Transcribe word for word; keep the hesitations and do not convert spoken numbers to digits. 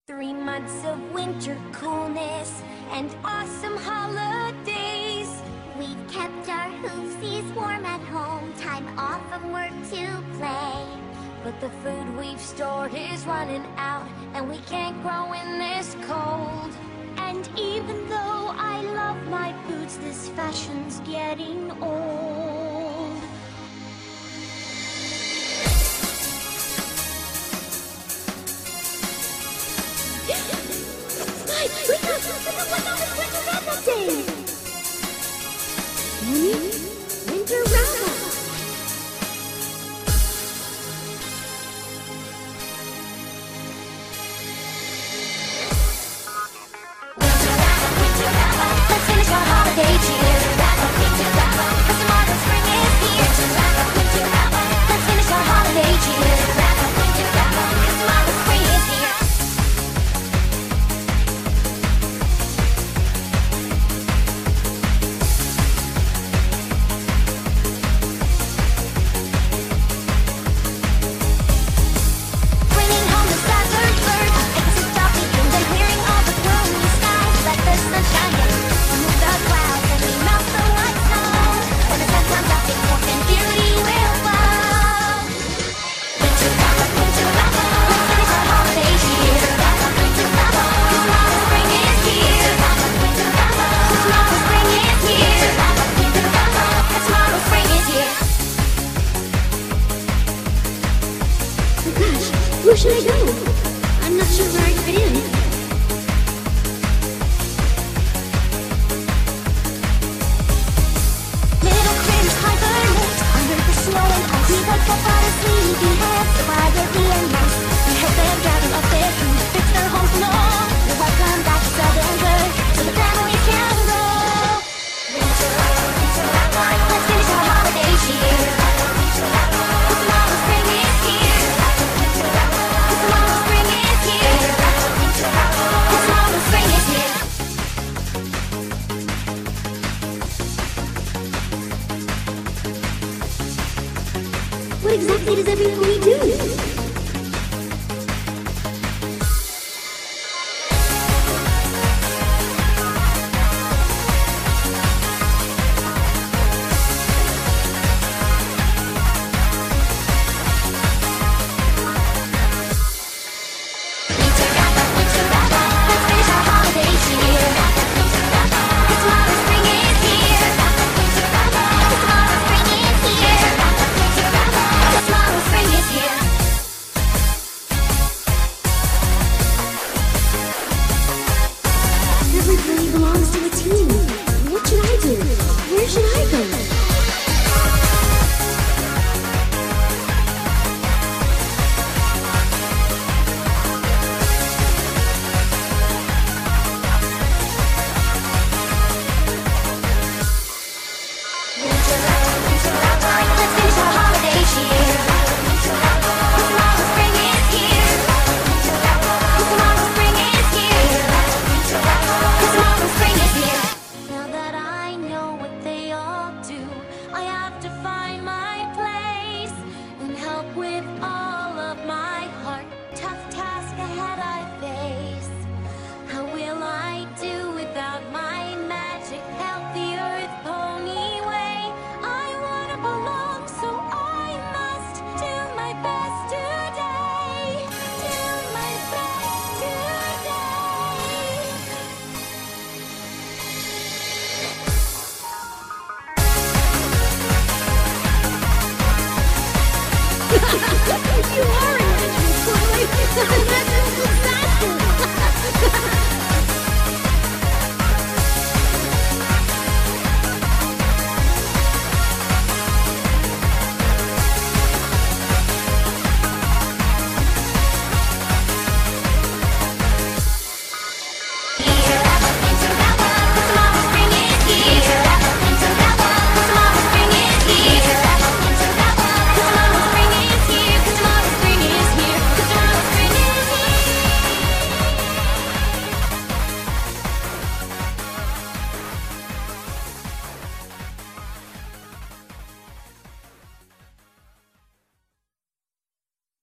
Three months of winter coolness and awesome holidays. We've kept our hoofsies warm at home, time off from work to play. But the food we've stored is running out, and we can't grow in this cold. And even though I love my boots, this fashion's getting old. Mike, wake up! Wake up! It's Winter Wrap-Up Day! Morning, Winter Wrap-Up! Let's finish our holiday cheer. Winter wrap-up, 'cause tomorrow spring is here. Winter wrap-up, let's finish our holiday cheer. Winter wrap-up, 'cause tomorrow spring is here. Bringing home the scattered bird, eggs and toffee and then clearing all the gloomy skies. Let the sunshine in, remove the clouds and we melt the white snow. When the sun comes up, big hope and beauty will flow. Winter wrap-up, winter wrap-up, let's finish our holiday cheer. Winter wrap-up, 'cause tomorrow spring is here. Winter wrap-up, 'cause tomorrow spring is here. Winter wrap-up, 'cause tomorrow spring is here. Oh gosh, where should I go? I'm not sure where I'd fit in. Little critters hibernate under the snow and ice. We wake up out of sleepyheads quietly and nice. We help them gather up their food, fix their homes and all. We welcome back to September, so the families can roll. Winter wrap-up, winter wrap-up, let's finish our holiday cheer. Winter wrap-up, 'cause tomorrow spring is here. Winter wrap-up, 'cause tomorrow spring is here. Winter wrap-up, 'cause tomorrow spring is here. What exactly does everybody do? Winter wrap-up, winter wrap-up, let's finish our holiday cheer. Winter wrap-up, 'cause tomorrow spring is here. Winter wrap-up, 'cause tomorrow spring is here. Winter wrap-up, 'cause tomorrow spring is here. Everybody belongs to a team. What should I do? Where should I go? Winter wrap-up, winter wrap-up, let's finish our holiday cheer. Winter wrap-up, 'cause tomorrow spring is here. Winter wrap-up, 'cause tomorrow spring is here. Winter wrap-up, 'cause tomorrow spring is here. Now that I know what they all do, I have to find my place and help with all of my heart. Tough task ahead I face. How will I do without my magic? Help the earth pony way. I wanna belong, so I must do my best today. Do my best today. You are an original, totally. That's a disaster.